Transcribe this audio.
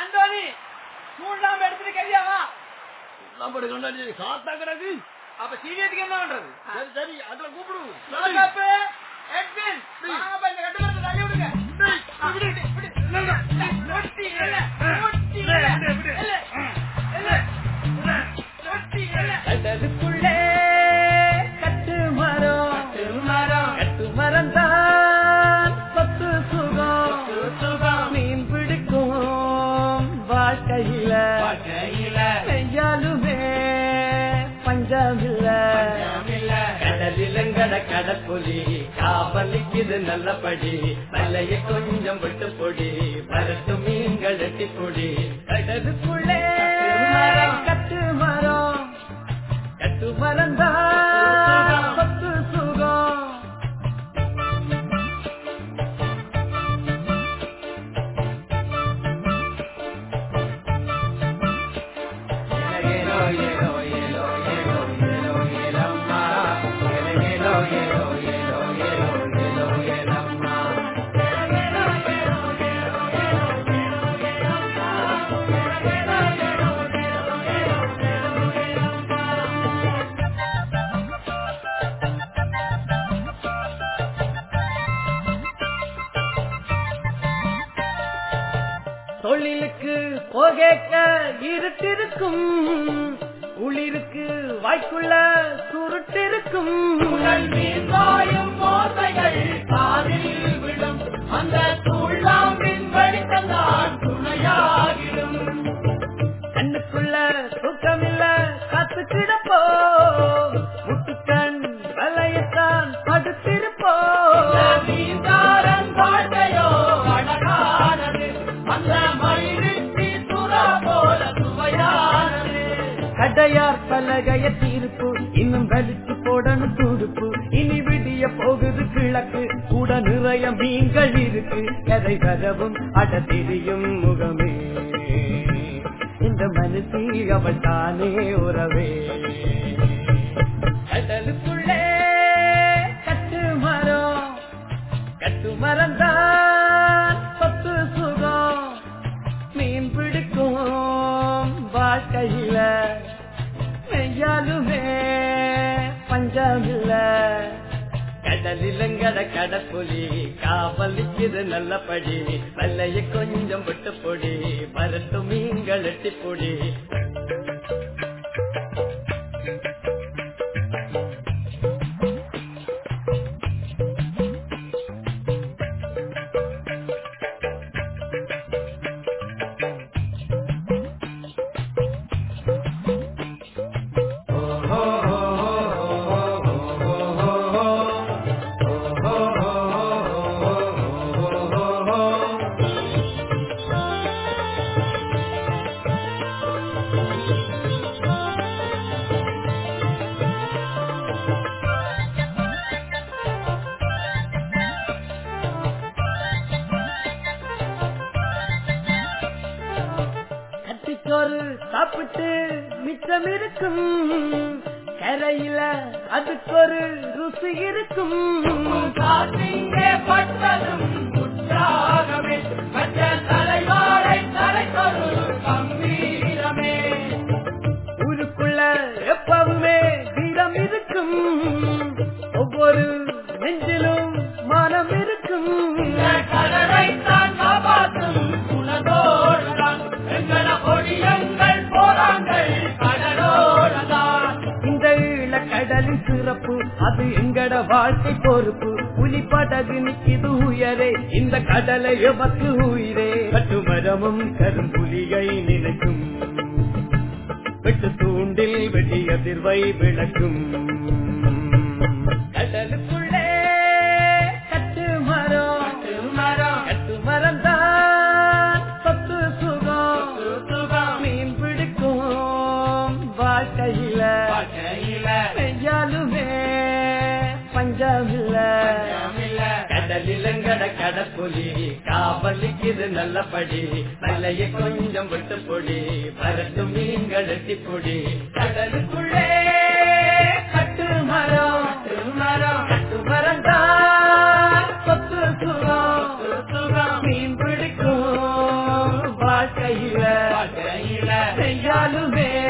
ஆண்டோனி சூழ்நாம எடுத்துருக்கியாவா? காத்தா கிடக்கு. அப்ப சீரியத்துக்கு என்ன பண்றது? சரி சரி அதுல கூப்பிடு. கடலுக்குள்ளே கட்டு மரம் கட்டு மரம் தான் சொத்து சுகம் மீன் பிடிக்கும் வாழ்க்கையில செய்யாலுமே பஞ்சமில்ல கடலிலங்கட கடற்பொலி காவலிக்குது நல்லபடி மல்லைய கொஞ்சம் விட்டு பொடி வரட்டு மீன்கள் எட்டி பொடி கடலுக்குள்ளே கட்டு மரம் கட்டு மரம் தான் சொத்து சுகம். தொழிலுக்கு போகேக்க இருட்டிருக்கும் உளிருக்கு வாய்க்குள்ள சுருட்டிருக்கும் அந்த தூள்ளாம்பின் வழித்தந்தான் துணையாகிடும் கண்ணுக்குள்ள தூக்கமில்ல காத்து கிடப்போ முட்டுக்கண் வலையத்தான் படுத்திருப்போ வாழ்க்கையோ அழகானது அந்த மயிலுக்கு சுறா போல சுவையானது கடையார் பலகைய தீர்ப்பு இன்னும் வலிச்சு போடணும் துடுப்பு இனி விடிய போகுது கிழக்கு கூட நிறைய மீன்கள் இருக்கு கதை வரவும் அட தெரியும் முகமே இந்த மனசி அவள் தானே உறவே கடலுக்குள்ளே கட்டு மரம் தான் சொத்து சுகம் மீன் பிடிக்கும் வாழ்க்கையில மெய்யாலுமே பஞ்சமில்ல கடலிலங்கட கடற்பொலி காவலிக்குது நல்லபடி மல்லைய கொஞ்சம் விட்டு பொடி வரட்டு மீன்கள் எட்டி பொடி சாப்பிட்டு மிச்சம் இருக்கும் கரையில அதுக்கு ஒரு ருசி இருக்கும் பட்டதும் ஊருக்குள்ள எப்பவுமே வீரம் இருக்கும் ஒவ்வொரு நெஞ்சிலும் மனம் இருக்கும் கடலைத்தான் காப்பாற்றும் குணதோடுதான் எங்கள கொடியங்கள் போராங்கள் கடலோடுதான் இந்த இளக்கடலின் சிறப்பு அது எங்கட வாழ்க்கை பொறுப்பு புலி படகு நிற்கிது உயரே இந்த கடலை எமக்கு உயிரே கட்டுமரமும் கரும்புலியை நினைக்கும் வெட்டு தூண்டில் வெடி அதிர்வை விளக்கும் கடலுக்குள்ளே கட்டு மரம் தான் சொத்து சுகம் மீன் பிடிக்கும் வாழ்க்கையில செய்யாலுமே பஞ்சமில்ல கடலிலங்கட கடற்பொலி காவலிக்குது நல்லபடி மல்லைய கொஞ்சம் விட்டு பொடி பரட்டு மீன்கள் எட்டி பொடி கடலுக்குள்ளே கட்டு மரம் தான் சொத்து சுகம் மீன் பிடிக்கும் வாழ்க்கையில வந்தாலுமே